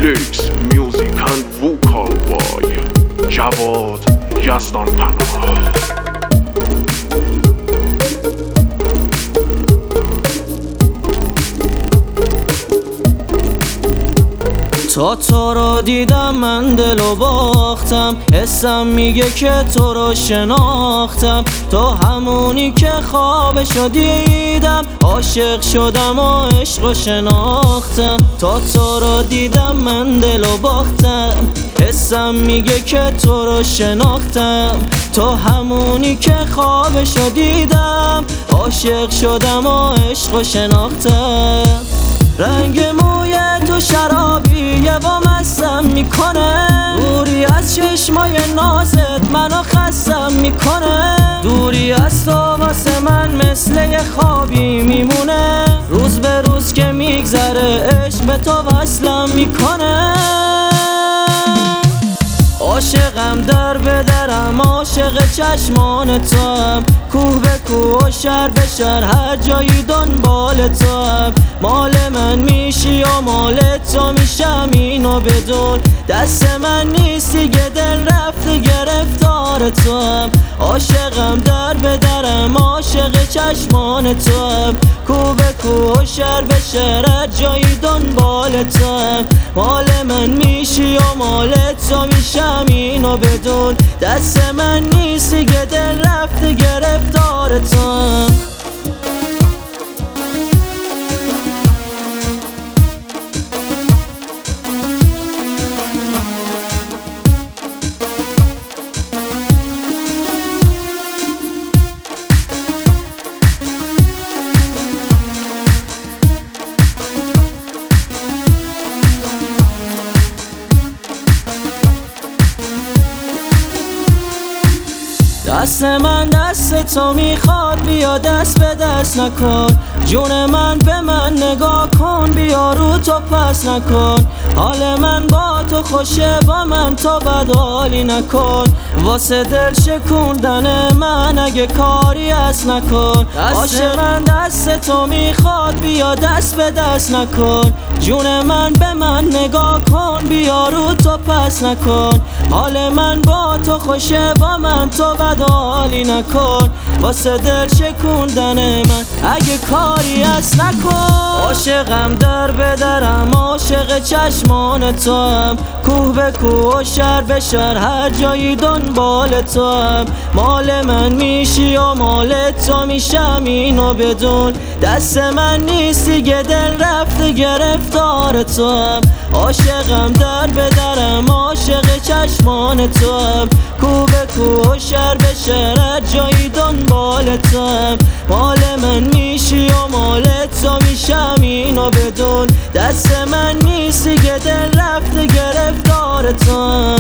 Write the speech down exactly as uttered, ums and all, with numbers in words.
lyrics, music and vocal boy جواد یزدان پناه. تا تو رو دیدم من دلو باختم، حسم میگه که تو رو شناختم. تو همونی که خوابشو دیدم، عاشق شدم و عشق رو شناختم. تا تو رو دیدم من دلو باختم، حسم میگه که تو رو شناختم. تو همونی که خوابشو دیدم، عاشق شدم و عشق رو شناختم. رنگ موی تو شرابیه و مستم میکنه، دوری از چشمای نازت منو خستم میکنه. دوری از تو واسه من مثل یه خوابی میمونه، روز به روز که میگذره عشق به تو وصلم میکنه. عاشقم در به درم، عاشق چشمان تو هم، کوه به کوه و شهر به شهر هر جایی دنبال تو هم. مال من میشی و مال تو میشم اینو بدون، دست من نیستی که دل رفته گرفتار تو هم. عاشقم در به درم، عاشق چشمان تو هم، کوه به کوه و شهر به شهر هر جایی دنبال تو هم. مال من میشی و مال تو میشم اینو بدون، دست من نیستی که دل رفته گرفتار تو هم. دست من دست تو میخواد، بیا دست به دست نکن. جون من به من نگاه کن، بیا رو تو پس نکن. حال من با تو خوشه، با من تو بدحالی نکن. واسه دل شکوندن من اگه کاری از نکن. دست من دست تو میخواد، بیا دست به دست نکن. جون من به من نگاه کن، بیا رو تو پس نکن. حال من با تو خوشه، با من تو بدحالی نکن. واسه دل شکوندن من اگه کاری از نکن. عاشقم در به درم، عاشق چشمان تو هم، کوه به کوه و شهر به شهر هر جایی دنبال تو هم. مال من میشی و مال تو میشم اینو بدون، دست من نیستی که دل رفته گرفتار تو هم. عاشقم در به درم، عاشق چشمان تو هم، کوه به کوه و شهر به شهر هر جایی دنبال تو هم. مال من میشی و مال تو میشم اینو بدون، دست من نیستی که دل رفته گرفتار تو هم.